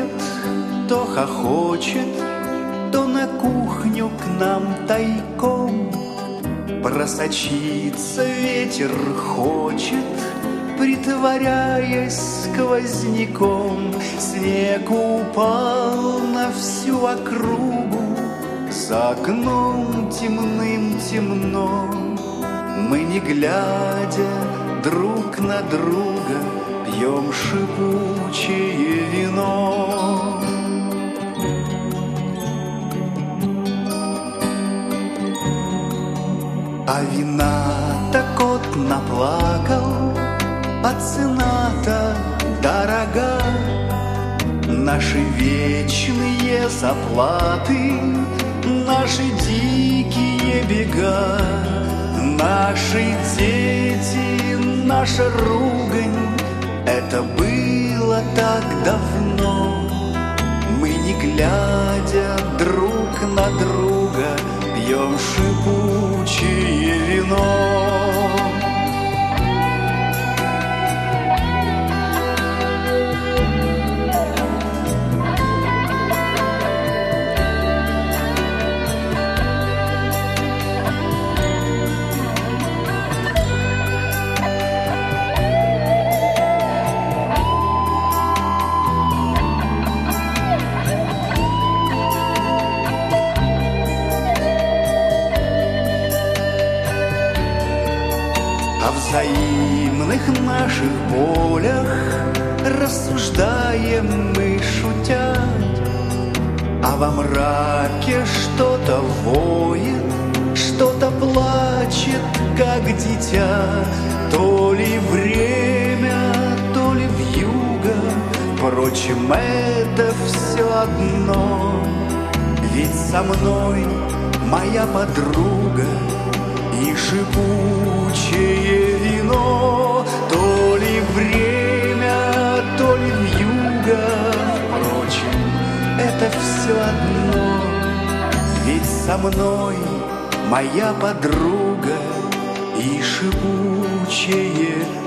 то хохочет, то на кухню к нам тайком просочиться ветер хочет, притворяясь сквозняком. Снег упал на всю округу, за окном темным темно. Мы, не глядя друг на друга, пьем шипучее вино. А вина-то кот наплакал, а цена-то дорога. Наши вечные заплаты, наши дикие бега, наши дети, наша ругань. Это было так давно. Мы, не глядя друг на друга, пьем шипучее вино. О взаимных наших болях рассуждаем мы, шутя, а во мраке что-то воет, что-то плачет, как дитя. То ли время, то ли вьюга, впрочем, это все одно. Ведь со мной моя подруга и шипучее вино. То ли время, то ли вьюга, впрочем, это все одно. Ведь со мной моя подруга и шипучее